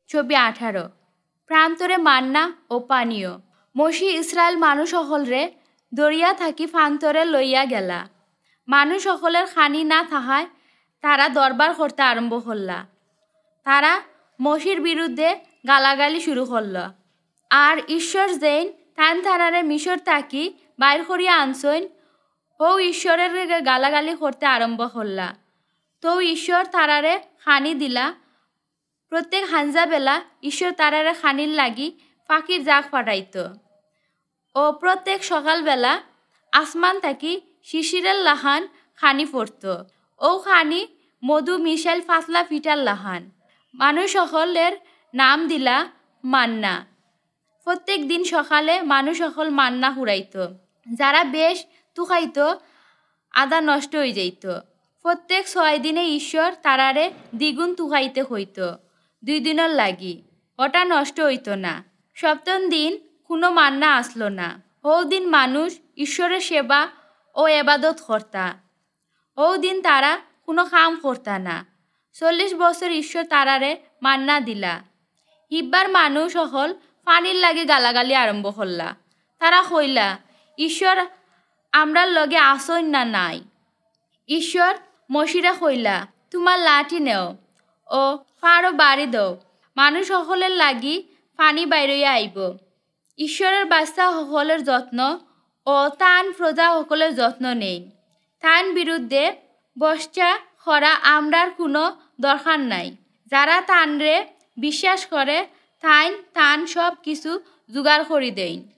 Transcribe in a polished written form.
ছবি 18 প্রান্তরে মান্না ও পানীয়। মসি ইসরায়েল মানুষ সকলরে দরিয়া থাকি প্রান্তরে লইয়া গেলা। মানুষ সকলের খানি না থাকায় তারা দরবার করতে আরম্ভ করলা। তারা মসির বিরুদ্ধে গালাগালি শুরু করল। আর ঈশ্বর যেন তারারে মিশর থাকি বাইর করিয়া আনছইন ও ঈশ্বরের গালাগালি করতে আরম্ভ করলা। তো ঈশ্বর তারারে খানি দিলা। প্রত্যেক হাঞ্জা বেলা ঈশ্বর তারারে খানির লাগি পাখির জাগ পাঠাইত ও প্রত্যেক সকালবেলা আসমান থাকি শিশিরের লাহান খানি পড়ত ও খানি মধু মিশাইল ফাতলা পিঠার লাহান। মানুষ সকলের নাম দিলা মান্না। প্রত্যেক দিন সকালে মানুষ সকল মান্না হুড়াইত। যারা বেশ তুখাইত আদা নষ্ট হয়ে যাইত। প্রত্যেক 6 দিনে ঈশ্বর তারারে দ্বিগুণ তুখাইতে হইত 2 দিনের লাগি। ওটা নষ্ট হইত না। সপ্তম দিন কোনো মান্না আসলো না। ও দিন মানুষ ঈশ্বরের সেবা ও এবাদত করতা। ও দিন তারা কোনো কাম করতা না। 40 বছর ঈশ্বর তারারে মান্না দিলা। হিব্বার মানুষ সকল পানির লাগে গালাগালি আরম্ভ করলা। তারা কইলা, ঈশ্বর আমরার লগে আসইন না নাই। ঈশ্বর মসিরা কইলা, তোমার লাঠি নেও ও ফাড়ো বাড়ি দাও। মানুষ সকলের লাগি পানি বাইরইয়া আইব। ঈশ্বরের বাচ্চা সকলের যত্ন ও তান প্রজা সকলের যত্ন নেই। তান বিরুদ্ধে বর্ষা করা আমরার কোনো দরকার নাই। যারা তানরে বিশ্বাস করে তান সব কিছু জোগাড় করি দেয়।